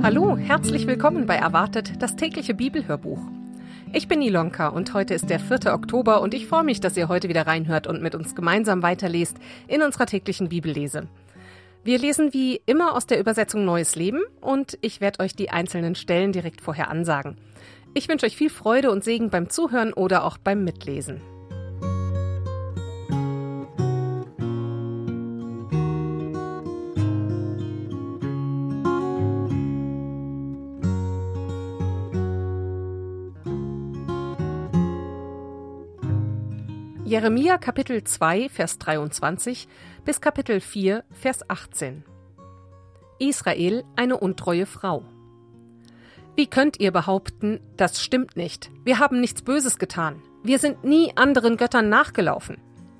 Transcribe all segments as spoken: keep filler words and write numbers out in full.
Hallo, herzlich willkommen bei Erwartet, das tägliche Bibelhörbuch. Ich bin Ilonka und heute ist der vierte Oktober und ich freue mich, dass ihr heute wieder reinhört und mit uns gemeinsam weiterlest in unserer täglichen Bibellese. Wir lesen wie immer aus der Übersetzung Neues Leben und ich werde euch die einzelnen Stellen direkt vorher ansagen. Ich wünsche euch viel Freude und Segen beim Zuhören oder auch beim Mitlesen. Jeremia Kapitel zwei, Vers dreiundzwanzig bis Kapitel vier, Vers achtzehn. Israel, eine untreue Frau. Wie könnt ihr behaupten, das stimmt nicht? Wir haben nichts Böses getan. Wir sind nie anderen Göttern nachgelaufen.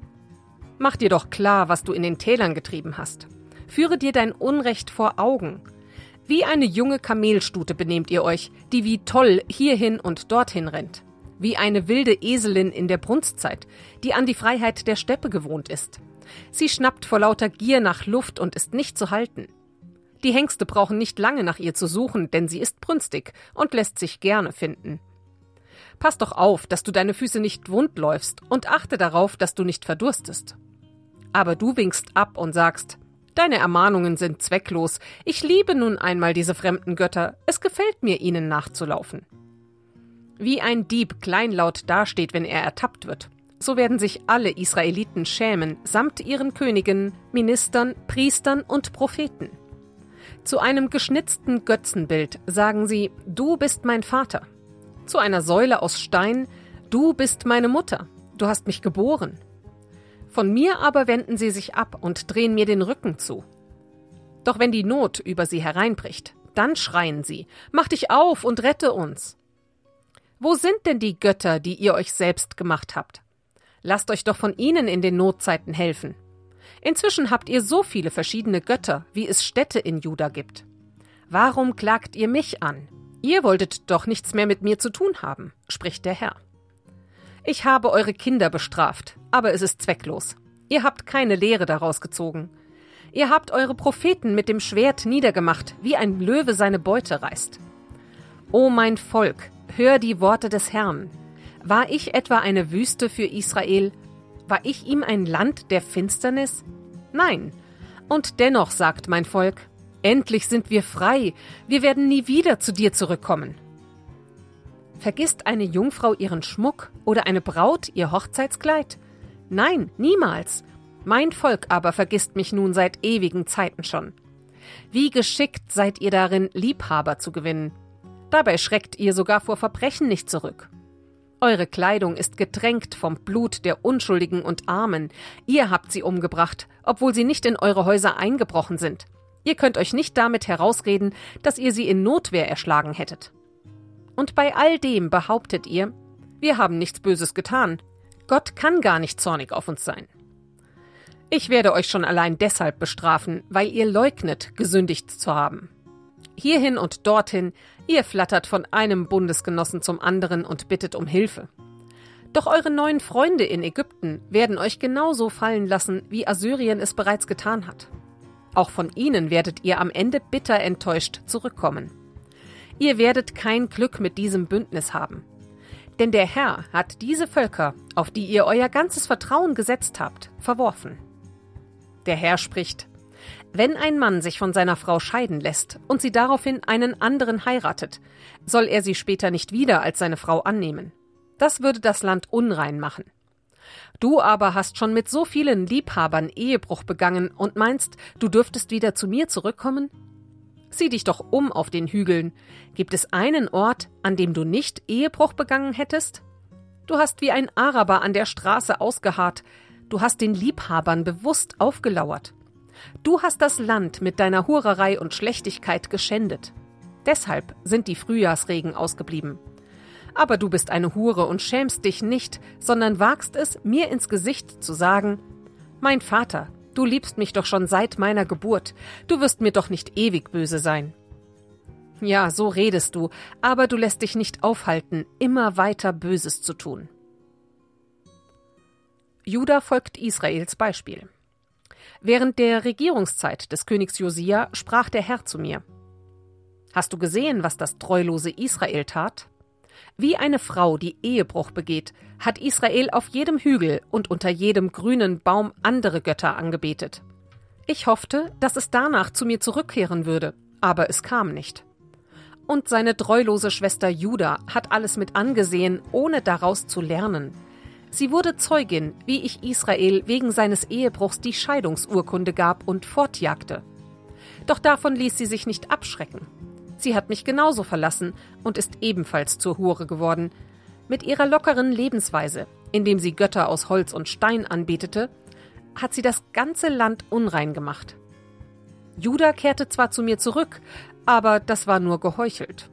Mach dir doch klar, was du in den Tälern getrieben hast. Führe dir dein Unrecht vor Augen. Wie eine junge Kamelstute benehmt ihr euch, die wie toll hierhin und dorthin rennt. Wie eine wilde Eselin in der Brunstzeit, die an die Freiheit der Steppe gewohnt ist. Sie schnappt vor lauter Gier nach Luft und ist nicht zu halten. Die Hengste brauchen nicht lange nach ihr zu suchen, denn sie ist brünstig und lässt sich gerne finden. Pass doch auf, dass du deine Füße nicht wund läufst und achte darauf, dass du nicht verdurstest. Aber du winkst ab und sagst, deine Ermahnungen sind zwecklos, ich liebe nun einmal diese fremden Götter, es gefällt mir, ihnen nachzulaufen. Wie ein Dieb kleinlaut dasteht, wenn er ertappt wird, so werden sich alle Israeliten schämen, samt ihren Königen, Ministern, Priestern und Propheten. Zu einem geschnitzten Götzenbild sagen sie, du bist mein Vater. Zu einer Säule aus Stein, du bist meine Mutter, du hast mich geboren. Von mir aber wenden sie sich ab und drehen mir den Rücken zu. Doch wenn die Not über sie hereinbricht, dann schreien sie, mach dich auf und rette uns. Wo sind denn die Götter, die ihr euch selbst gemacht habt? Lasst euch doch von ihnen in den Notzeiten helfen. Inzwischen habt ihr so viele verschiedene Götter, wie es Städte in Juda gibt. Warum klagt ihr mich an? Ihr wolltet doch nichts mehr mit mir zu tun haben, spricht der Herr. Ich habe eure Kinder bestraft, aber es ist zwecklos. Ihr habt keine Lehre daraus gezogen. Ihr habt eure Propheten mit dem Schwert niedergemacht, wie ein Löwe seine Beute reißt. O mein Volk, hör die Worte des Herrn. War ich etwa eine Wüste für Israel? War ich ihm ein Land der Finsternis? Nein. Und dennoch sagt mein Volk, endlich sind wir frei, wir werden nie wieder zu dir zurückkommen. Vergisst eine Jungfrau ihren Schmuck oder eine Braut ihr Hochzeitskleid? Nein, niemals. Mein Volk aber vergisst mich nun seit ewigen Zeiten schon. Wie geschickt seid ihr darin, Liebhaber zu gewinnen. Dabei schreckt ihr sogar vor Verbrechen nicht zurück. Eure Kleidung ist getränkt vom Blut der Unschuldigen und Armen. Ihr habt sie umgebracht, obwohl sie nicht in eure Häuser eingebrochen sind. Ihr könnt euch nicht damit herausreden, dass ihr sie in Notwehr erschlagen hättet. Und bei all dem behauptet ihr, wir haben nichts Böses getan. Gott kann gar nicht zornig auf uns sein. Ich werde euch schon allein deshalb bestrafen, weil ihr leugnet, gesündigt zu haben. Hierhin und dorthin, ihr flattert von einem Bundesgenossen zum anderen und bittet um Hilfe. Doch eure neuen Freunde in Ägypten werden euch genauso fallen lassen, wie Assyrien es bereits getan hat. Auch von ihnen werdet ihr am Ende bitter enttäuscht zurückkommen. Ihr werdet kein Glück mit diesem Bündnis haben. Denn der Herr hat diese Völker, auf die ihr euer ganzes Vertrauen gesetzt habt, verworfen. Der Herr spricht: Wenn ein Mann sich von seiner Frau scheiden lässt und sie daraufhin einen anderen heiratet, soll er sie später nicht wieder als seine Frau annehmen. Das würde das Land unrein machen. Du aber hast schon mit so vielen Liebhabern Ehebruch begangen und meinst, du dürftest wieder zu mir zurückkommen? Sieh dich doch um auf den Hügeln. Gibt es einen Ort, an dem du nicht Ehebruch begangen hättest? Du hast wie ein Araber an der Straße ausgeharrt. Du hast den Liebhabern bewusst aufgelauert. Du hast das Land mit deiner Hurerei und Schlechtigkeit geschändet. Deshalb sind die Frühjahrsregen ausgeblieben. Aber du bist eine Hure und schämst dich nicht, sondern wagst es, mir ins Gesicht zu sagen: Mein Vater, du liebst mich doch schon seit meiner Geburt, du wirst mir doch nicht ewig böse sein. Ja, so redest du, aber du lässt dich nicht aufhalten, immer weiter Böses zu tun. Juda folgt Israels Beispiel. Während der Regierungszeit des Königs Josia sprach der Herr zu mir: Hast du gesehen, was das treulose Israel tat? Wie eine Frau, die Ehebruch begeht, hat Israel auf jedem Hügel und unter jedem grünen Baum andere Götter angebetet. Ich hoffte, dass es danach zu mir zurückkehren würde, aber es kam nicht. Und seine treulose Schwester Juda hat alles mit angesehen, ohne daraus zu lernen. Sie wurde Zeugin, wie ich Israel wegen seines Ehebruchs die Scheidungsurkunde gab und fortjagte. Doch davon ließ sie sich nicht abschrecken. Sie hat mich genauso verlassen und ist ebenfalls zur Hure geworden. Mit ihrer lockeren Lebensweise, indem sie Götter aus Holz und Stein anbetete, hat sie das ganze Land unrein gemacht. Juda kehrte zwar zu mir zurück, aber das war nur geheuchelt.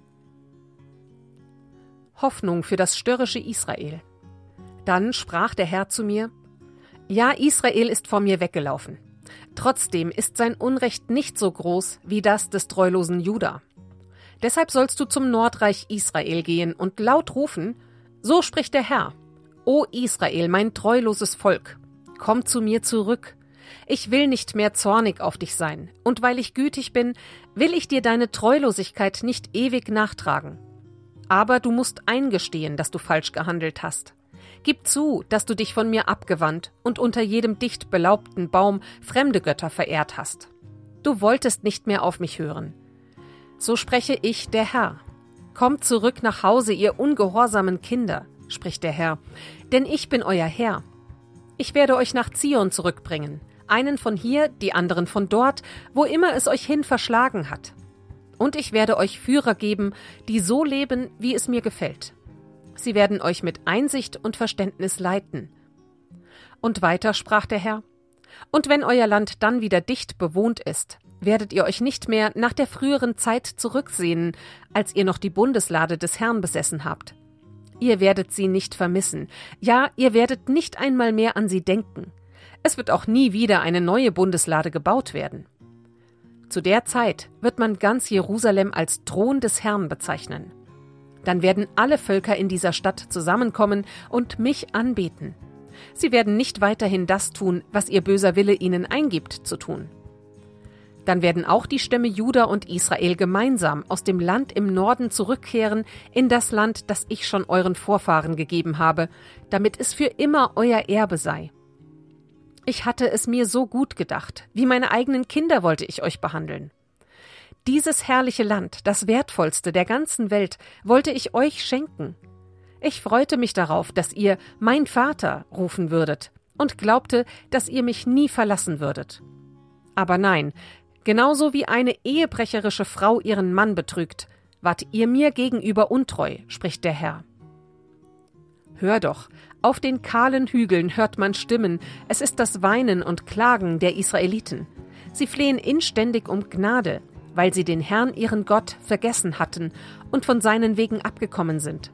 Hoffnung für das störrische Israel. Dann sprach der Herr zu mir: Ja, Israel ist vor mir weggelaufen. Trotzdem ist sein Unrecht nicht so groß wie das des treulosen Juda. Deshalb sollst du zum Nordreich Israel gehen und laut rufen: So spricht der Herr: O Israel, mein treuloses Volk, komm zu mir zurück. Ich will nicht mehr zornig auf dich sein, und weil ich gütig bin, will ich dir deine Treulosigkeit nicht ewig nachtragen. Aber du musst eingestehen, dass du falsch gehandelt hast. Gib zu, dass du dich von mir abgewandt und unter jedem dicht belaubten Baum fremde Götter verehrt hast. Du wolltest nicht mehr auf mich hören. So spreche ich, der Herr. Kommt zurück nach Hause, ihr ungehorsamen Kinder, spricht der Herr, denn ich bin euer Herr. Ich werde euch nach Zion zurückbringen, einen von hier, die anderen von dort, wo immer es euch hin verschlagen hat. Und ich werde euch Führer geben, die so leben, wie es mir gefällt. Sie werden euch mit Einsicht und Verständnis leiten. Und weiter sprach der Herr: Und wenn euer Land dann wieder dicht bewohnt ist, werdet ihr euch nicht mehr nach der früheren Zeit zurücksehnen, als ihr noch die Bundeslade des Herrn besessen habt. Ihr werdet sie nicht vermissen, ja, ihr werdet nicht einmal mehr an sie denken. Es wird auch nie wieder eine neue Bundeslade gebaut werden. Zu der Zeit wird man ganz Jerusalem als Thron des Herrn bezeichnen. Dann werden alle Völker in dieser Stadt zusammenkommen und mich anbeten. Sie werden nicht weiterhin das tun, was ihr böser Wille ihnen eingibt zu tun. Dann werden auch die Stämme Juda und Israel gemeinsam aus dem Land im Norden zurückkehren in das Land, das ich schon euren Vorfahren gegeben habe, damit es für immer euer Erbe sei. Ich hatte es mir so gut gedacht, wie meine eigenen Kinder wollte ich euch behandeln. Dieses herrliche Land, das wertvollste der ganzen Welt, wollte ich euch schenken. Ich freute mich darauf, dass ihr »Mein Vater« rufen würdet und glaubte, dass ihr mich nie verlassen würdet. Aber nein, genauso wie eine ehebrecherische Frau ihren Mann betrügt, wart ihr mir gegenüber untreu, spricht der Herr. Hör doch, auf den kahlen Hügeln hört man Stimmen, es ist das Weinen und Klagen der Israeliten. Sie flehen inständig um Gnade, weil sie den Herrn, ihren Gott, vergessen hatten und von seinen Wegen abgekommen sind.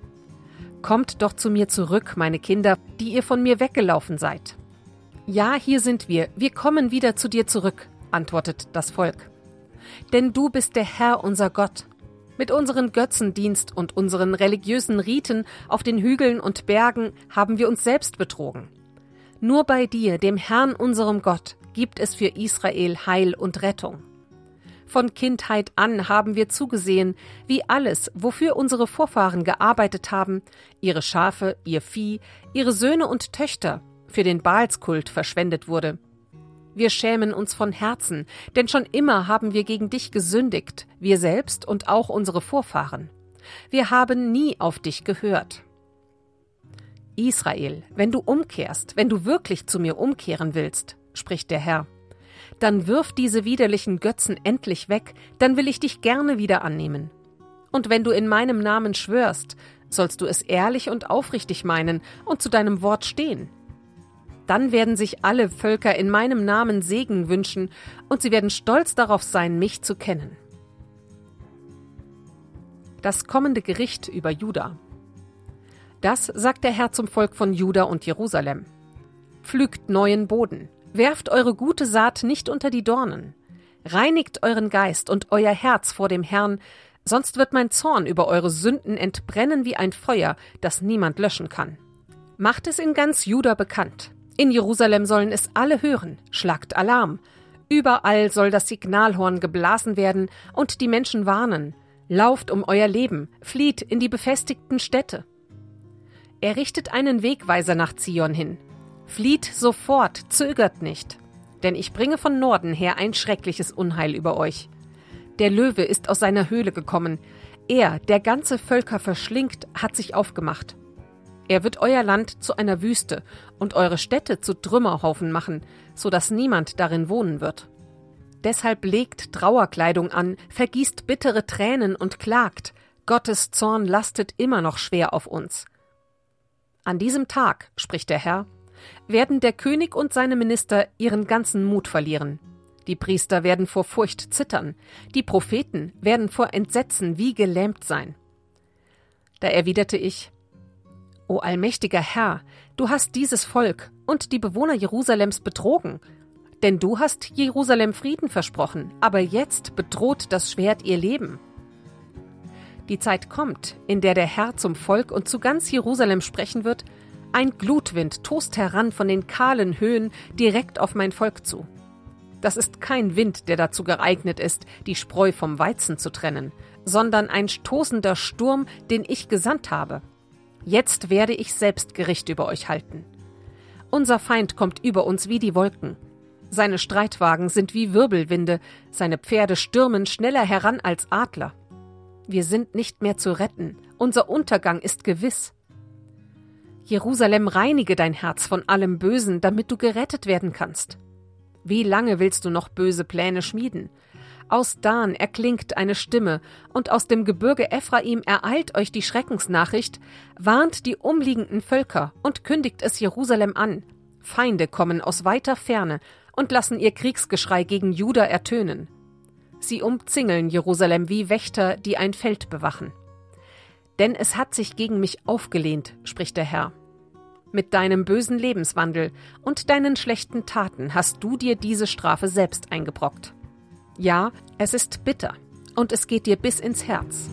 Kommt doch zu mir zurück, meine Kinder, die ihr von mir weggelaufen seid. Ja, hier sind wir, wir kommen wieder zu dir zurück, antwortet das Volk. Denn du bist der Herr, unser Gott. Mit unserem Götzendienst und unseren religiösen Riten auf den Hügeln und Bergen haben wir uns selbst betrogen. Nur bei dir, dem Herrn, unserem Gott, gibt es für Israel Heil und Rettung. Von Kindheit an haben wir zugesehen, wie alles, wofür unsere Vorfahren gearbeitet haben, ihre Schafe, ihr Vieh, ihre Söhne und Töchter, für den Baalskult verschwendet wurde. Wir schämen uns von Herzen, denn schon immer haben wir gegen dich gesündigt, wir selbst und auch unsere Vorfahren. Wir haben nie auf dich gehört. Israel, wenn du umkehrst, wenn du wirklich zu mir umkehren willst, spricht der Herr, dann wirf diese widerlichen Götzen endlich weg, dann will ich dich gerne wieder annehmen. Und wenn du in meinem Namen schwörst, sollst du es ehrlich und aufrichtig meinen und zu deinem Wort stehen. Dann werden sich alle Völker in meinem Namen Segen wünschen und sie werden stolz darauf sein, mich zu kennen. Das kommende Gericht über Juda. Das sagt der Herr zum Volk von Juda und Jerusalem. Pflügt neuen Boden, werft eure gute Saat nicht unter die Dornen. Reinigt euren Geist und euer Herz vor dem Herrn, sonst wird mein Zorn über eure Sünden entbrennen wie ein Feuer, das niemand löschen kann. Macht es in ganz Juda bekannt. In Jerusalem sollen es alle hören. Schlagt Alarm. Überall soll das Signalhorn geblasen werden und die Menschen warnen. Lauft um euer Leben, flieht in die befestigten Städte. Er richtet einen Wegweiser nach Zion hin. Flieht sofort, zögert nicht, denn ich bringe von Norden her ein schreckliches Unheil über euch. Der Löwe ist aus seiner Höhle gekommen. Er, der ganze Völker verschlingt, hat sich aufgemacht. Er wird euer Land zu einer Wüste und eure Städte zu Trümmerhaufen machen, so dass niemand darin wohnen wird. Deshalb legt Trauerkleidung an, vergießt bittere Tränen und klagt. Gottes Zorn lastet immer noch schwer auf uns. An diesem Tag, spricht der Herr, werden der König und seine Minister ihren ganzen Mut verlieren. Die Priester werden vor Furcht zittern, die Propheten werden vor Entsetzen wie gelähmt sein. Da erwiderte ich: O allmächtiger Herr, du hast dieses Volk und die Bewohner Jerusalems betrogen, denn du hast Jerusalem Frieden versprochen, aber jetzt bedroht das Schwert ihr Leben. Die Zeit kommt, in der der Herr zum Volk und zu ganz Jerusalem sprechen wird: Ein Glutwind tost heran von den kahlen Höhen direkt auf mein Volk zu. Das ist kein Wind, der dazu geeignet ist, die Spreu vom Weizen zu trennen, sondern ein stoßender Sturm, den ich gesandt habe. Jetzt werde ich selbst Gericht über euch halten. Unser Feind kommt über uns wie die Wolken. Seine Streitwagen sind wie Wirbelwinde, seine Pferde stürmen schneller heran als Adler. Wir sind nicht mehr zu retten, unser Untergang ist gewiss. Jerusalem, reinige dein Herz von allem Bösen, damit du gerettet werden kannst. Wie lange willst du noch böse Pläne schmieden? Aus Dan erklingt eine Stimme, und aus dem Gebirge Ephraim ereilt euch die Schreckensnachricht: Warnt die umliegenden Völker und kündigt es Jerusalem an. Feinde kommen aus weiter Ferne und lassen ihr Kriegsgeschrei gegen Juda ertönen. Sie umzingeln Jerusalem wie Wächter, die ein Feld bewachen. Denn es hat sich gegen mich aufgelehnt, spricht der Herr. Mit deinem bösen Lebenswandel und deinen schlechten Taten hast du dir diese Strafe selbst eingebrockt. Ja, es ist bitter und es geht dir bis ins Herz.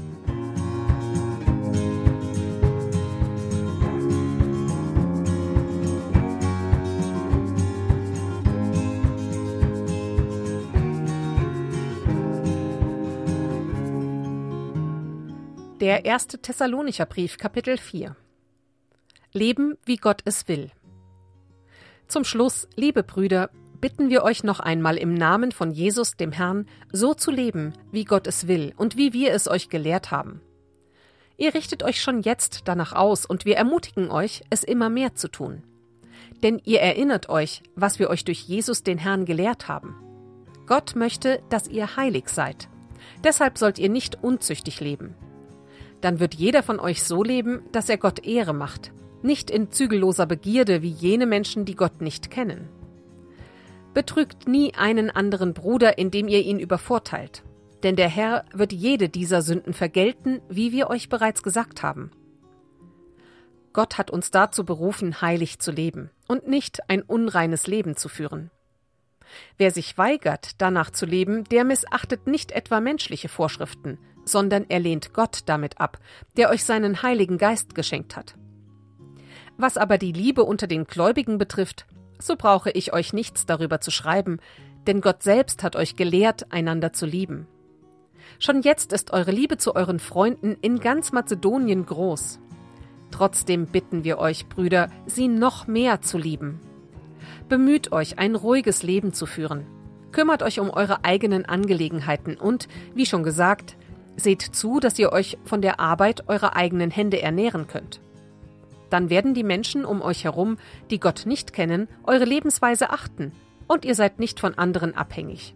Der erste Thessalonicher Brief, Kapitel vier. Leben, wie Gott es will. Zum Schluss, liebe Brüder, bitten wir euch noch einmal im Namen von Jesus, dem Herrn, so zu leben, wie Gott es will und wie wir es euch gelehrt haben. Ihr richtet euch schon jetzt danach aus und wir ermutigen euch, es immer mehr zu tun. Denn ihr erinnert euch, was wir euch durch Jesus, den Herrn, gelehrt haben. Gott möchte, dass ihr heilig seid. Deshalb sollt ihr nicht unzüchtig leben. Dann wird jeder von euch so leben, dass er Gott Ehre macht, nicht in zügelloser Begierde wie jene Menschen, die Gott nicht kennen. Betrügt nie einen anderen Bruder, indem ihr ihn übervorteilt, denn der Herr wird jede dieser Sünden vergelten, wie wir euch bereits gesagt haben. Gott hat uns dazu berufen, heilig zu leben und nicht ein unreines Leben zu führen. Wer sich weigert, danach zu leben, der missachtet nicht etwa menschliche Vorschriften, sondern er lehnt Gott damit ab, der euch seinen Heiligen Geist geschenkt hat. Was aber die Liebe unter den Gläubigen betrifft, so brauche ich euch nichts darüber zu schreiben, denn Gott selbst hat euch gelehrt, einander zu lieben. Schon jetzt ist eure Liebe zu euren Freunden in ganz Mazedonien groß. Trotzdem bitten wir euch, Brüder, sie noch mehr zu lieben. Bemüht euch, ein ruhiges Leben zu führen. Kümmert euch um eure eigenen Angelegenheiten und, wie schon gesagt, seht zu, dass ihr euch von der Arbeit eurer eigenen Hände ernähren könnt. Dann werden die Menschen um euch herum, die Gott nicht kennen, eure Lebensweise achten und ihr seid nicht von anderen abhängig.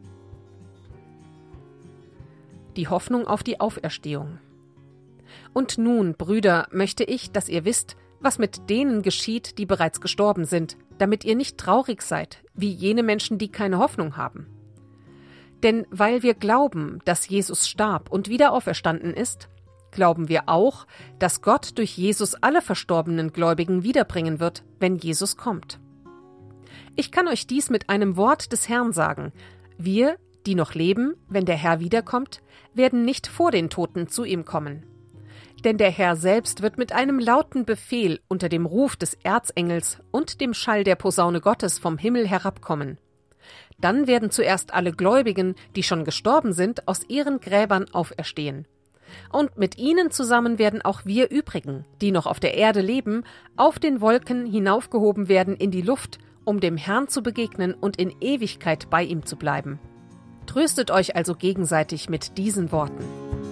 Die Hoffnung auf die Auferstehung. Und nun, Brüder, möchte ich, dass ihr wisst, was mit denen geschieht, die bereits gestorben sind, damit ihr nicht traurig seid, wie jene Menschen, die keine Hoffnung haben. Denn weil wir glauben, dass Jesus starb und wieder auferstanden ist, glauben wir auch, dass Gott durch Jesus alle verstorbenen Gläubigen wiederbringen wird, wenn Jesus kommt. Ich kann euch dies mit einem Wort des Herrn sagen: Wir, die noch leben, wenn der Herr wiederkommt, werden nicht vor den Toten zu ihm kommen. Denn der Herr selbst wird mit einem lauten Befehl unter dem Ruf des Erzengels und dem Schall der Posaune Gottes vom Himmel herabkommen. Dann werden zuerst alle Gläubigen, die schon gestorben sind, aus ihren Gräbern auferstehen. Und mit ihnen zusammen werden auch wir übrigen, die noch auf der Erde leben, auf den Wolken hinaufgehoben werden in die Luft, um dem Herrn zu begegnen und in Ewigkeit bei ihm zu bleiben. Tröstet euch also gegenseitig mit diesen Worten.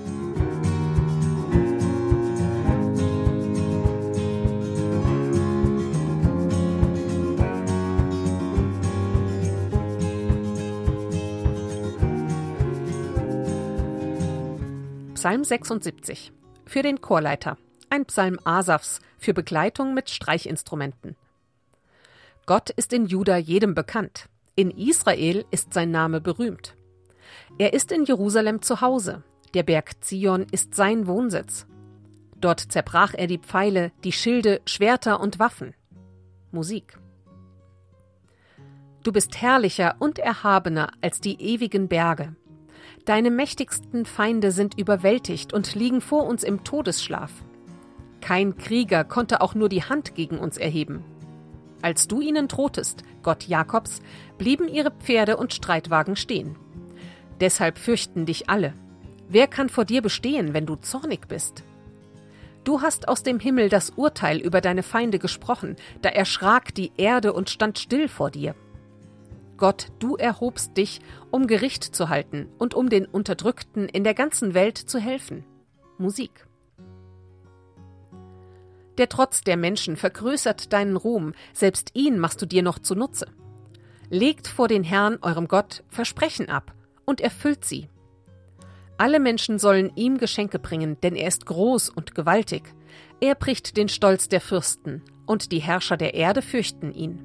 Psalm sechsundsiebzig. Für den Chorleiter. Ein Psalm Asafs für Begleitung mit Streichinstrumenten. Gott ist in Juda jedem bekannt. In Israel ist sein Name berühmt. Er ist in Jerusalem zu Hause. Der Berg Zion ist sein Wohnsitz. Dort zerbrach er die Pfeile, die Schilde, Schwerter und Waffen. Musik. Du bist herrlicher und erhabener als die ewigen Berge. Deine mächtigsten Feinde sind überwältigt und liegen vor uns im Todesschlaf. Kein Krieger konnte auch nur die Hand gegen uns erheben. Als du ihnen drohtest, Gott Jakobs, blieben ihre Pferde und Streitwagen stehen. Deshalb fürchten dich alle. Wer kann vor dir bestehen, wenn du zornig bist? Du hast aus dem Himmel das Urteil über deine Feinde gesprochen, da erschrak die Erde und stand still vor dir. Gott, du erhobst dich, um Gericht zu halten und um den Unterdrückten in der ganzen Welt zu helfen. Musik. Der Trotz der Menschen vergrößert deinen Ruhm, selbst ihn machst du dir noch zunutze. Legt vor den Herrn, eurem Gott, Versprechen ab und erfüllt sie. Alle Menschen sollen ihm Geschenke bringen, denn er ist groß und gewaltig. Er bricht den Stolz der Fürsten, und die Herrscher der Erde fürchten ihn.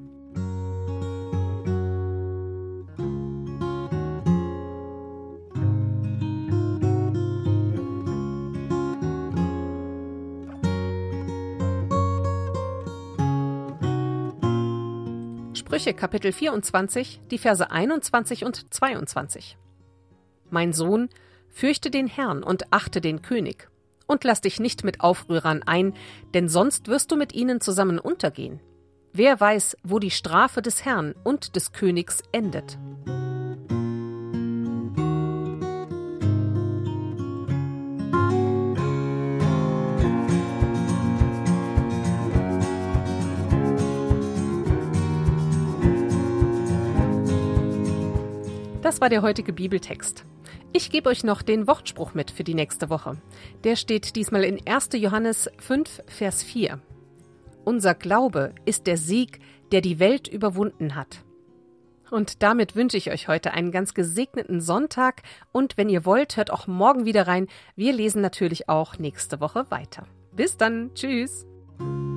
Sprüche Kapitel vierundzwanzig, die Verse einundzwanzig und zweiundzwanzig. Mein Sohn, fürchte den Herrn und achte den König. Und lass dich nicht mit Aufrührern ein, denn sonst wirst du mit ihnen zusammen untergehen. Wer weiß, wo die Strafe des Herrn und des Königs endet. Das war der heutige Bibeltext. Ich gebe euch noch den Wortspruch mit für die nächste Woche. Der steht diesmal in erster Johannes fünf, Vers vier. Unser Glaube ist der Sieg, der die Welt überwunden hat. Und damit wünsche ich euch heute einen ganz gesegneten Sonntag und wenn ihr wollt, hört auch morgen wieder rein. Wir lesen natürlich auch nächste Woche weiter. Bis dann, tschüss!